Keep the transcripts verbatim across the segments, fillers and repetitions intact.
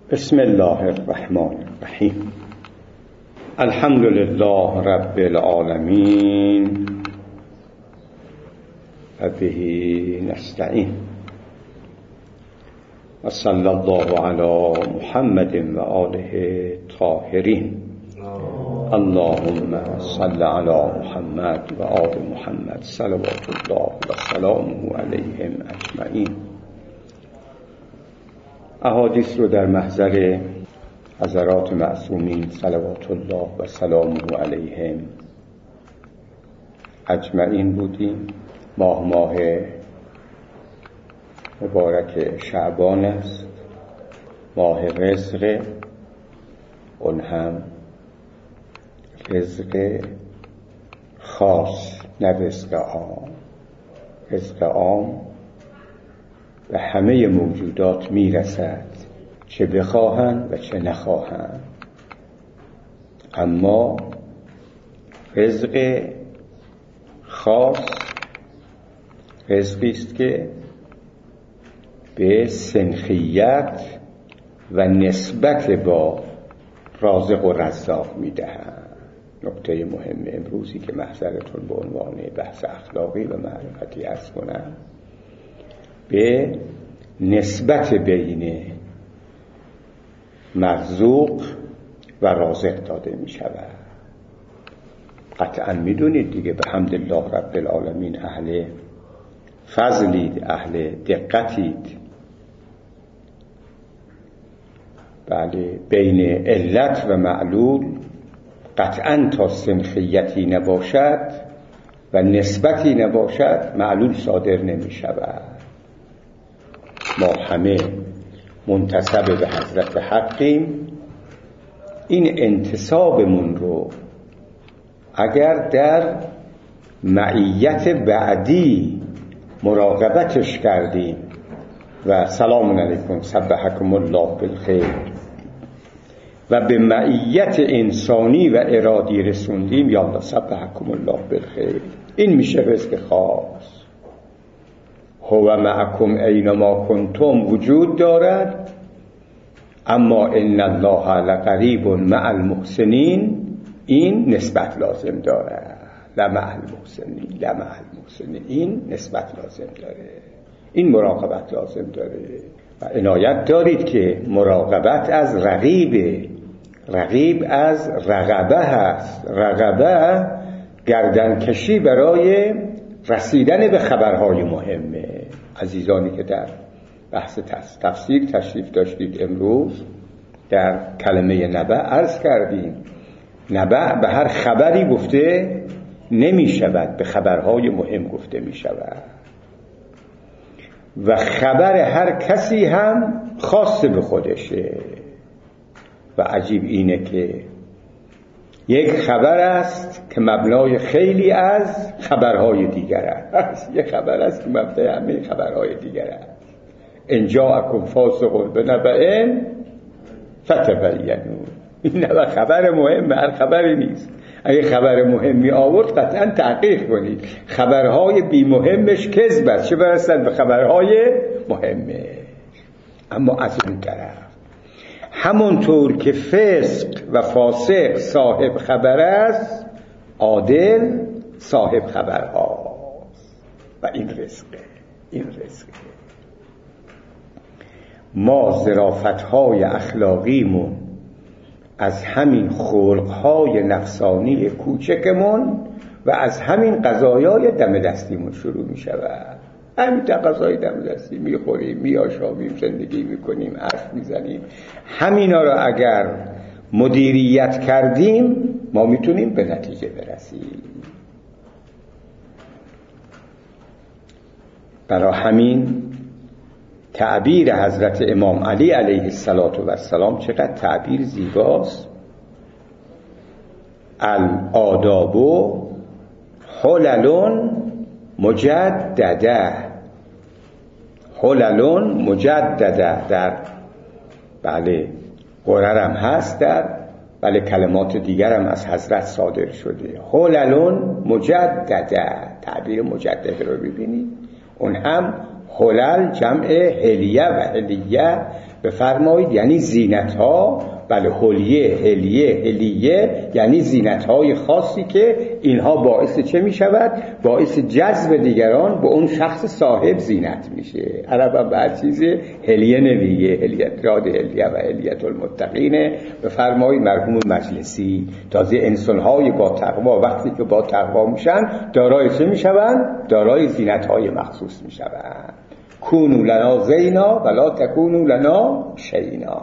بسم الله الرحمن الرحیم. الحمد لله رب العالمین و به نستعین و صلی الله علی محمد و آله طاهرین. اللهم صل علی محمد و آل محمد صلوات الله و سلامه علیهم اجمعین. احادیث رو در محضر حضرات معصومین صلوات الله و سلامه علیهم اجمعین بودیم. ماه ماه مبارک شعبان است، ماه رزق، اون هم رزق خاص نه رزق عام. رزق عام به همه موجودات میرسد، چه بخواهند و چه نخواهند، اما رزق خاص رزقی است که به سنخیت و نسبت با رازق و رزاق میدهند. نکته مهم امروزی که محضرتون به عنوان بحث اخلاقی و معرفتی عرض کنم، به نسبت بین مرزوق و رازق داده می شود. قطعا می دونید دیگه، به حمدالله رب العالمین اهل فضلید، اهل دقتید. بله، بین علت و معلول قطعا تا سنخیتی نباشد و نسبتی نباشد معلول صادر نمی شود. ما همه منتسب به حضرت حقیم. این انتسابمون رو اگر در معیت بعدی مراقبتش کردیم و سلام علیکم سبحکم الله بالخیر و به معیت انسانی و ارادی رسوندیم، یا الله سبحکم الله بالخیر، این میشه رزق خاص. هو معکم اینما کنتم وجود دارد، اما ان الله لقریب مع المحسنین، این نسبت لازم داره. لمع المحسنین لمع المحسنین، این نسبت لازم داره، این مراقبت لازم داره. و عنایت دارید که مراقبت از رقیبه، رقیب از رقبه هست. رقبه گردنکشی برای رسیدن به خبرهای مهمه. عزیزانی که در بحث تفسیر تشریف داشتید امروز، در کلمه نبأ عرض کردیم نبأ به هر خبری گفته نمی شود، به خبرهای مهم گفته می شود. و خبر هر کسی هم خاص به خودشه. و عجیب اینه که یک خبر است که مبنای خیلی از خبرهای دیگر است. یک خبر است که مبنای همه خبرهای دیگر است. ان جاءکم فاسق بنبأ فتبینوا. این نه خبر مهم، هر خبری نیست. اگه خبر مهمی آورد قطعا تحقیق کنید. خبرهای بی مهمش کذب است، چه برسد به خبرهای مهمه. اما از اون طرف همونطور که فسق و فاسق صاحب خبر است، عادل صاحب خبر هاست. و این رزقه، این رزقه. ما ظرافت‌های اخلاقیمون از همین خلق‌های نفسانی کوچکمون و از همین غذایای دم دستیمون شروع می شود. همین غذای دم دستی میخوریم، میآشامیم، زندگی میکنیم، حرف میزنیم. همینا رو اگر مدیریت کردیم ما میتونیم به نتیجه برسیم. برای همین تعبیر حضرت امام علی علیه السلام چقدر تعبیر زیباست. الآداب حلل مجدده، حلل مجدده. در بله قرآن هم هست، در بله کلمات دیگر هم از حضرت صادر شده. حلل مجدده، تعبیر مجدده رو ببینید. اون هم حلل جمع حلیه و حلیه بفرمایید یعنی زینت ها، بله حلیه هلیه هلیه یعنی زینت های خاصی که اینها باعث چه می شود؟ باعث جذب دیگران به اون شخص صاحب زینت میشه. عرب هم به هر چیز هلیه نمیگه، هلیت راد هلیه و هلیت المتقینه. بفرمایید مرحوم مجلسی تازه انسان های با تقوا وقتی که با تقوا میشن دارای چه میشوند؟ دارای زینت های مخصوص میشوند. کونوا لنا زینا ولا تکونوا لنا شینا.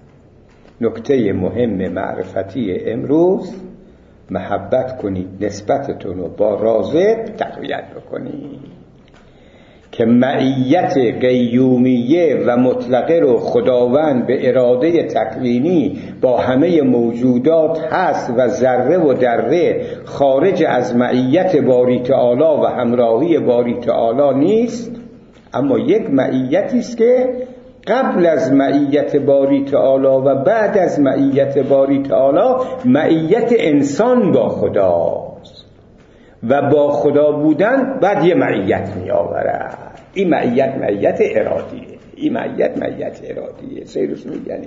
نکته مهم معرفتی امروز، محبت کنید، نسبتتون رو با رازق تقویت بکنید که معیت قیومیه و مطلقه رو خداوند به اراده تکوینی با همه موجودات هست و ذره و دره خارج از معیت باری تعالی و همراهی باری تعالی نیست، اما یک معیتی است که قبل از معیت باری تعالی و بعد از معیت باری تعالی معیت انسان با خداست و با خدا بودن بعد یه معیت می آورد. این معیت معیت ارادیه، این معیت معیت ارادیه. سیرس میگن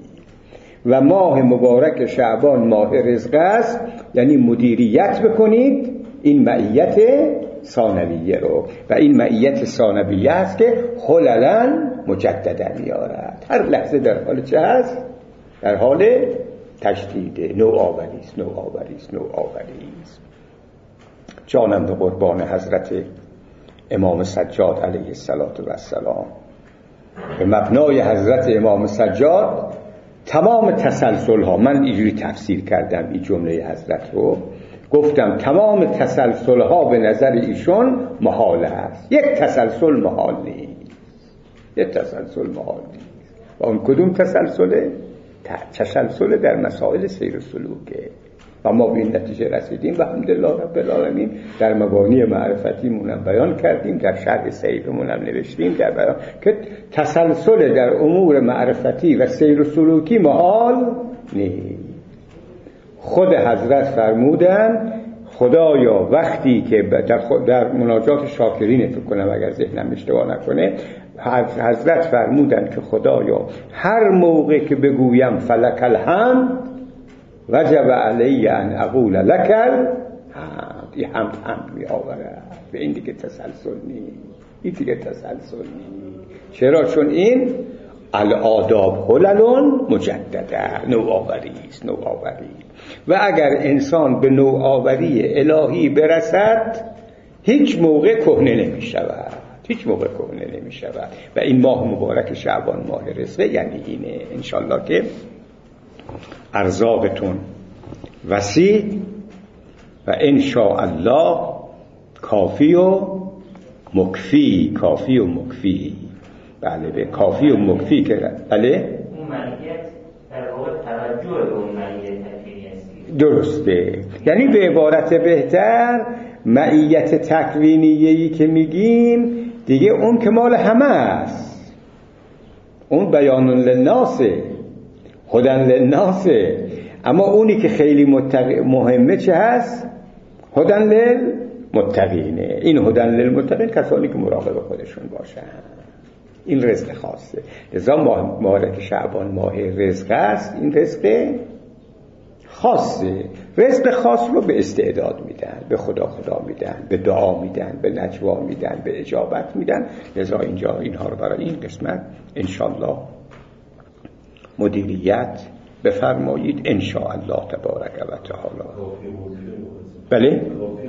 و ماه مبارک شعبان ماه رزق است، یعنی مدیریت بکنید این معیت ثانویه رو، و این معیت ثانویه است که حللا مجددا میارد. هر لحظه در حال چه هست؟ در حال تجدیده، نوآوری است، نوآوری است، نوآوری است. جانم به قربان حضرت امام سجاد علیه السلام. به مبنای حضرت امام سجاد تمام تسلسل ها، من اینجوری تفسیر کردم این جمله حضرت رو، گفتم تمام تسلسل ها به نظر ایشون محال است. یک تسلسل محال نیست، یک تسلسل محال نیست. و اون کدوم تسلسله؟ تسلسل در مسائل سیر و سلوکه. و ما به این نتیجه رسیدیم و الحمدلله رب العالمین در مبانی معرفتی مونم بیان کردیم، در شرح سیرمون هم نوشتیم در بیان که تسلسل در امور معرفتی و سیر و سلوکی محال نیست. خود حضرت فرمودن خدایا وقتی که در, در مناجات شاکرین فکر کنم اگر ذهنم اشتباه نکنه، حضرت فرمودن که خدایا هر موقع که بگویم فلک الحمد وجب علی ان اقول لک الحمد، این حمد حمد می آورد. به این دیگه تسلسل نیست، این دیگه تسلسل نیست. چرا؟ چون این الآداب حللون مجدده، نوآوری است، نوآوری. و اگر انسان به نوآوری الهی برسد هیچ موقع کهنه نمی شود، هیچ موقع کهنه نمی شود. و این ماه مبارک شعبان ماه رزقه یعنی اینه. انشالله که ارزاقتون وسیع و انشاءالله کافی و مکفی، کافی و مکفی. بله به کافی و مکفی که بله اون معیت در واقع توجه به اون معیت تکوینی است. درسته، یعنی به عبارت بهتر معیت تکوینیه‌ای که میگیم دیگه اون که مال همه است، اون بیان للناس هدی للناس. اما اونی که خیلی متق... مهمه چه هست؟ هدی للمتقینه. این هدی للمتقین کسانی که مراقب خودشون باشن. این رزق خاصه. لذا ماه مبارک شعبان ماه رزق است. این رزق خاصه. رزق خاص رو به استعداد میدن، به خدا خدا میدن، به دعا میدن، به نجوا میدن، به اجابت میدن. لذا اینجا اینها رو برای این قسمت انشالله مدیریت بفرمایید انشاءالله تبارک و تعالی. بله؟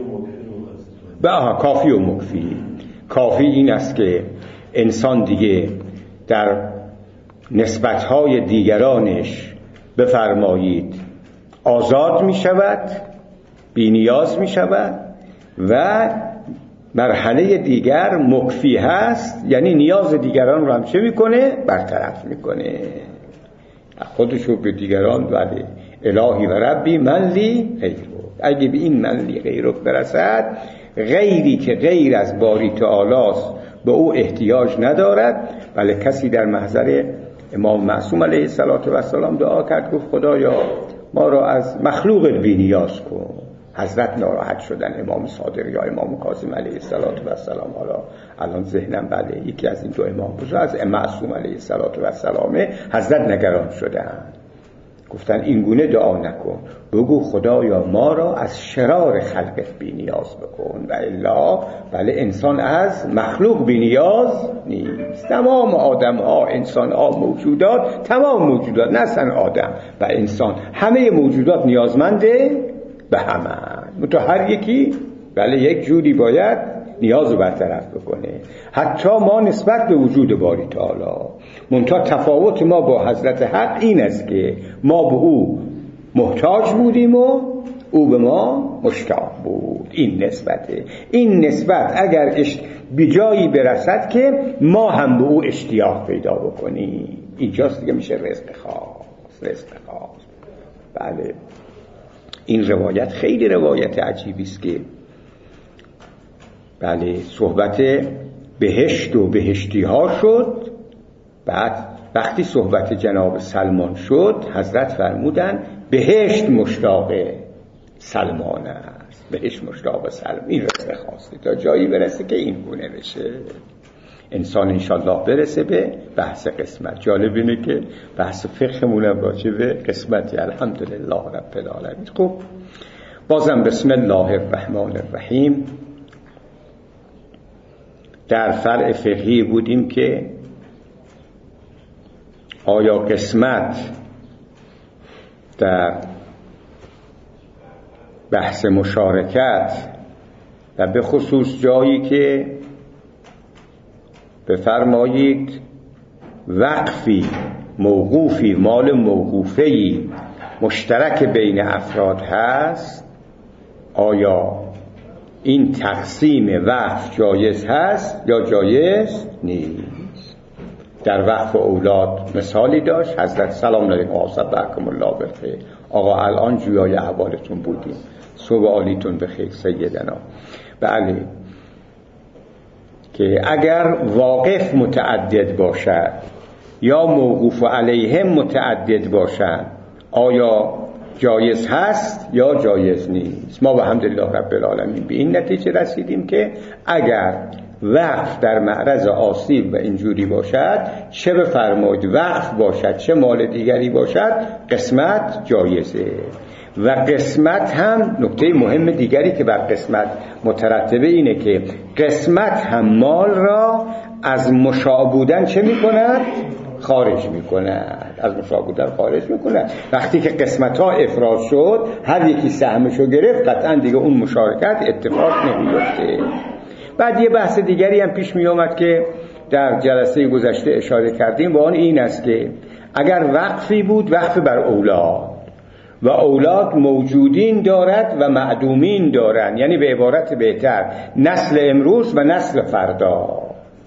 بله کافی و مکفی. کافی این است که انسان دیگه در نسبتهای دیگرانش بفرمایید آزاد می شود، بی نیاز می شود. و مرحله دیگر مکفی هست، یعنی نیاز دیگران رو هم چه می کنه؟ برطرف می کنه. خودشو به دیگران ولی الهی و ربی من لی غیرک. اگه به این من لی غیرک برسد، غیری که غیر از باری تعالی است به او احتیاج ندارد. ولی کسی در محضر امام معصوم علیه السلام دعا کرد، گفت خدایا ما را از مخلوق بی نیاز کن. حضرت ناراحت شدن، امام صادق یا امام کاظم علیه السلام. حالا الان ذهنم بله یکی از این دو امام بزرگ از معصوم علیه السلام حضرت نگران شدن، گفتن این گونه دعا نکن، بگو خدایا ما را از شرار خلقت بی نیاز بکن و الا بله انسان از مخلوق بی نیاز نیست. تمام آدم ها، انسان ها، موجودات، تمام موجودات نه اصلا آدم و انسان، همه موجودات نیازمنده به همه، متو هر یکی بله یک جوری باید نیاز رو برطرف بکنه. حتی ما نسبت به وجود باری تعالی، منتها تفاوت ما با حضرت حق این است که ما به او محتاج بودیم و او به ما مشتاق بود. این نسبته. این نسبت اگر به جایی برسد که ما هم به او اشتیاق پیدا بکنیم، اینجاست دیگه میشه رزق خاص. رزق خاص بله. این روایت خیلی روایت عجیبی است که بله صحبت بهشت و بهشتی ها شد. بعد وقتی صحبت جناب سلمان شد حضرت فرمودن بهشت مشتاق سلمان است، بهشت مشتاق سلمان. این رزق خاصه تا جایی برسه که این گونه بشه. انسان انشالله برسه به بحث قسمت. جالب اینه که بحث فقهمون هم راجع به قسمتی. الحمدلله رب العالمین. خب بازم بسم الله الرحمن الرحیم. در فرع فقهی بودیم که آیا قسمت در بحث مشارکت و به خصوص جایی که بفرمایید وقفی موقوفی مال موقوفی مشترک بین افراد هست، آیا این تقسیم وقف جایز هست یا جایز نیست؟ در وقف اولاد مثالی داشت حضرت سلام علیکم و صبحکم الله بخیر. آقا الان جویای احوالتون بودیم، صبح عالیتون بخیر سیدنا. بله که اگر واقف متعدد باشد یا موقوف علیهم متعدد باشد آیا جایز هست یا جایز نیست؟ ما الحمدلله رب العالمین به این نتیجه رسیدیم که اگر وقف در معرض آسیب و اینجوری باشد، چه بفرمایید وقف باشد چه مال دیگری باشد، قسمت جایزه. و قسمت هم نکته مهم دیگری که بر قسمت مترتبه اینه که قسمت هم مال را از مشاع بودن چه میکند؟ خارج میکند. از مشاع بودن خارج میکند. وقتی که قسمت ها افراد شد، هر یکی سهمشو گرفت، قطعا دیگه اون مشارکت اتفاق نمیفته. بعد یه بحث دیگری هم پیش می آمد که در جلسه گذشته اشاره کردیم و آن این است که اگر وقفی بود، وقف بر اولاد و اولاد موجودین دارد و معدومین دارند، یعنی به عبارت بهتر نسل امروز و نسل فردا.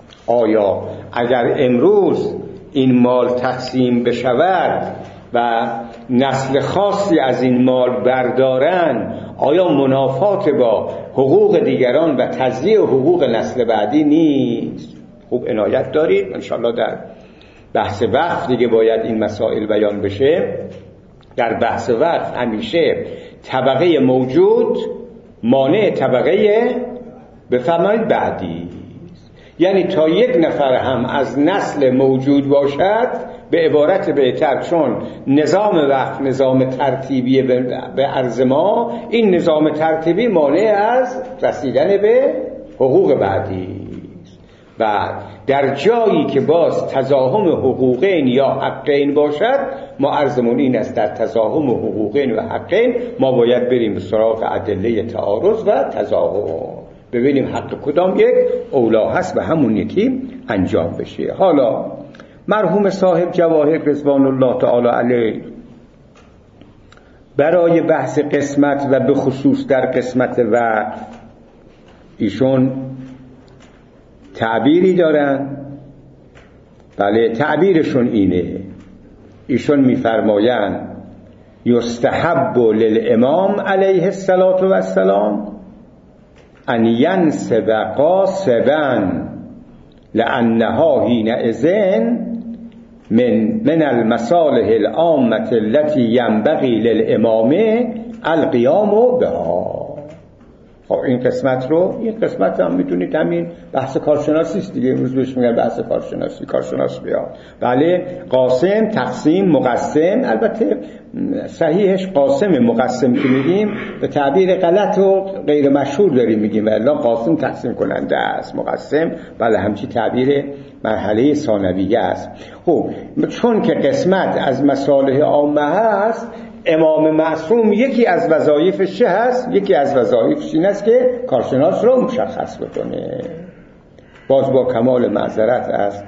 آیا اگر امروز این مال تقسیم بشود و نسل خاصی از این مال بردارن، آیا منافات با حقوق دیگران و تضییع حقوق نسل بعدی نیست؟ خوب عنایت دارید. انشاءالله در بحث وقف دیگه باید این مسائل بیان بشه. در بحث وقف همیشه طبقه موجود مانع طبقه بفرمایید بعدی، یعنی تا یک نفر هم از نسل موجود باشد، به عبارت بهتر چون نظام وقف نظام ترتیبی به عرض ما، این نظام ترتیبی مانع از رسیدن به حقوق بعدی است. و در جایی که باز تزاحم حقوقین یا حقین باشد، ما عرضمون این است در تزاحم حقوقین و حقین ما باید بریم به سراغ ادله تعارض و تزاحم، ببینیم حق کدام یک اولا هست و همون یکی انجام بشه. حالا مرحوم صاحب جواهر رضوان الله تعالی علیه برای بحث قسمت و به خصوص در قسمت وقف ایشون تعبیری دارن. بله تعبیرشون اینه، ایشون میفرمایند یستحب للامام علیه السلام ان ینصب قاصبا لانها حینئذ من من المصالح العامة التي ينبغي للامام القيام بها. خب این قسمت رو این قسمت هم میدونید همین بحث کارشناسی است دیگه، امروز بهش میگن بحث کارشناسی، کارشناس بیا. بله قاسم، تقسیم، مقسم. البته صحیحش قاسم، مقسم که میگیم به تعبیر غلط و غیر مشهور داریم میگیم، الا قاسم تقسیم کننده است، مقسم بله همچی تعبیر مرحله ثانویه است. خب چون که قسمت از مصالح عامه هست، امام معصوم یکی از وظایفش چه هست؟ یکی از وظایفش این است که کارشناس رو مشخص بکنه. باز با کمال معذرت از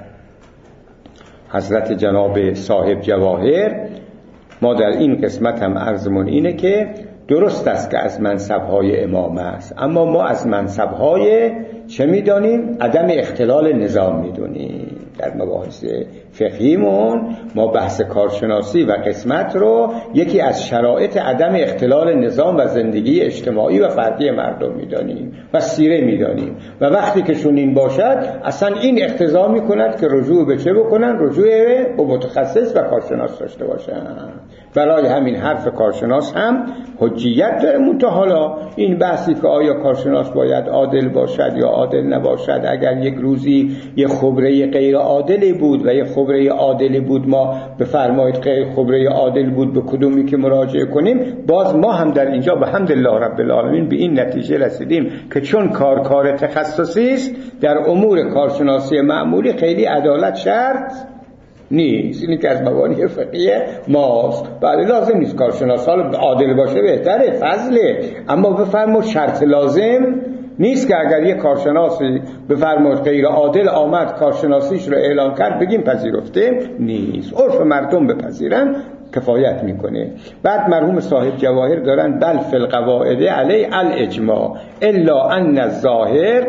حضرت جناب صاحب جواهر، ما در این قسمت هم عرضمون اینه که درست است که از منصب‌های امام است، اما ما از منصب‌های چه می‌دانیم؟ عدم اختلال نظام می‌دونیم. در مباحث فقهیمون ما بحث کارشناسی و قسمت رو یکی از شرایط عدم اختلال نظام و زندگی اجتماعی و فردی مردم می‌دانیم و سیره می‌دانیم و وقتی که چنین باشد اصلا این اقتضا می‌کند که رجوع به چه بکنن؟ رجوع به متخصص و کارشناس داشته باشن. برای همین حرف کارشناس هم حجیت داره. منتها حالا این بحثی که آیا کارشناس باید عادل باشد یا عادل نباشد، اگر یک روزی یه خبره غیر عادلی بود و یه خبره عادلی بود، ما بفرمایید غیر خبره عادل بود به کدومی که مراجعه کنیم، باز ما هم در اینجا به حمدالله رب العالمین به این نتیجه رسیدیم که چون کار کار تخصصی است، در امور کارشناسی معمولی خیلی عدالت شرط نیست. اینی که از مبانی فقهی ماست. بله لازم نیست کارشناس حالا عادل باشه، بهتره، فضله، اما بفرمایید شرط لازم نیست که اگر یک کارشناسی بفرمایید غیر عادل آمد کارشناسیش رو اعلام کرد بگیم پذیرفته نیست. عرف مردم بپذیرن کفایت میکنه. بعد مرحوم صاحب جواهر دارن بل فی القواعد علی الاجماع الا ان الظاهر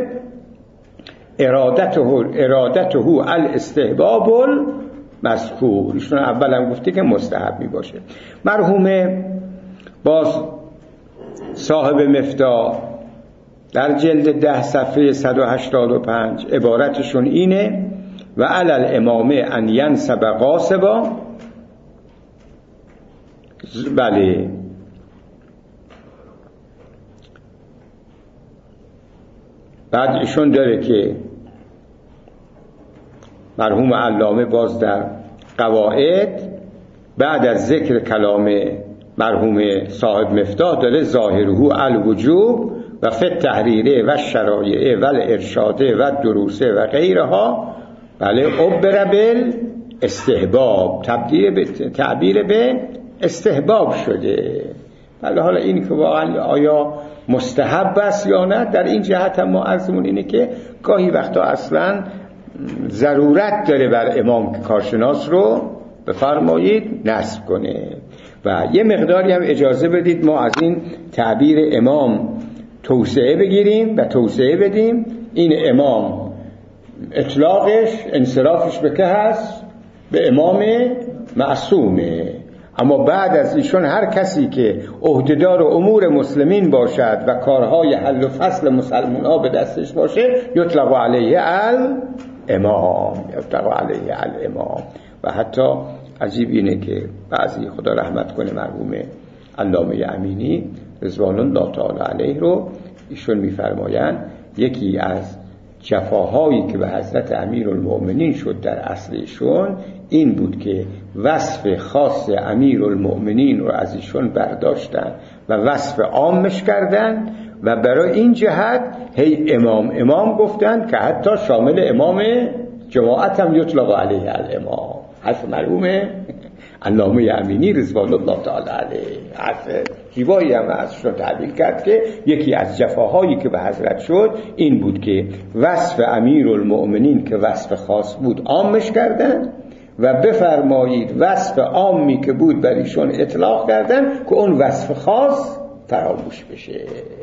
ارادته ارادته الاستحباب مذکور. ایشون اولا گفته که مستحب می باشه. مرحوم باز صاحب مفتاح در جلد ده صفحه صد و هشتاد و پنج عبارتشون اینه و علی الامام ان ینصب قاصبا. بله بعد ایشون داره که مرحوم علامه باز در قواعد بعد از ذکر کلام مرحوم صاحب مفتاح داره ظاهره الوجوب و فی التحریره و الشرایع و الارشاده و دروسه و غیرها. بله عبر بال استحباب، تبدیل به تعبیر به استحباب شده. بله حالا این که واقعا آیا مستحب است یا نه، در این جهت هم ما عرضمون اینه که گاهی وقتا اصلا ضرورت داره بر امام که کارشناس رو بفرمایید نصب کنه. و یه مقداری هم اجازه بدید ما از این تعبیر امام توسعه بگیریم و توسعه بدیم. این امام اطلاقش انصرافش به که هست؟ به امام معصومه. اما بعد از ایشون هر کسی که عهدهدار امور مسلمین باشد و کارهای حل و فصل مسلمان ها به دستش باشه یطلق علیه الامام، یطلق علیه الامام. و حتی عجیب اینه که بعضی خدا رحمت کنه مرحوم علامه امینی رضوان الله تعالی علیه رو ایشون میفرمایند یکی از جفاهایی که به حضرت امیرالمؤمنین شد در اصلشون این بود که وصف خاص امیرالمؤمنین رو از ایشون برداشتن و وصف عامش کردن و برای این جهت هی امام امام گفتن که حتی شامل امام جماعت هم یطلق علیه الامام. حرف مرحوم علامه امینی رضوان الله تعالی علیه حرف زیبایی هم ازشون تعبیر کرد که یکی از جفاهایی که به حضرت شد این بود که وصف امیرالمؤمنین که وصف خاص بود عامش کردن و بفرمایید وصف عامی که بود بر ایشون اطلاق کردن که اون وصف خاص فراموش بشه.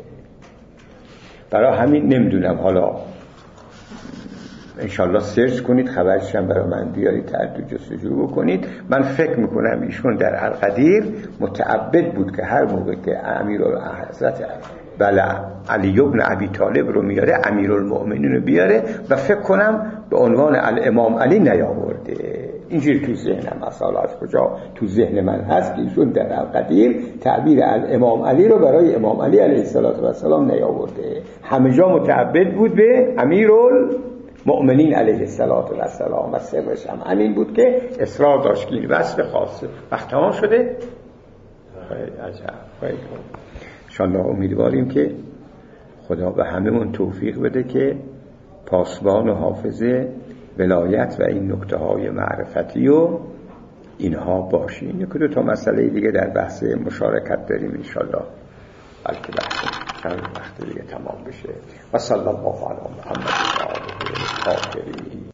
برای همین نمیدونم حالا انشالله سرچ کنید خبرش هم برای من بیارید تعدد جستجو بکنید. من فکر میکنم ایشون در القدیر متعبد بود که هر موقع که امیرالحضرت بله علی ابن ابی طالب رو میاره امیرالمؤمنین رو بیاره و فکر کنم به عنوان الامام علی نیاورده. اینجوری تو ذهنم مثلا از کجا تو ذهن من هست که ایشون در قدیم تعبیر از امام علی رو برای امام علی علیه السلام نیاورده، همه جا متعبد بود به امیرالمؤمنین علیه السلام و سرش هم همین بود که اصرار داشت که این وصف خاصه. وقت تمام شده؟ خیلی عجب، خیلی خوب. انشاءالله امیدواریم که خدا به هممون توفیق بده که پاسبان و حافظ ولایت و این نکته های معرفتی و اینها باشیم. یک دو تا مسئله دیگه در بحث مشارکت داریم انشاءالله، بلکه بحث چند وقت دیگه تمام بشه. و صلی الله علی محمد و آله الطاهرین.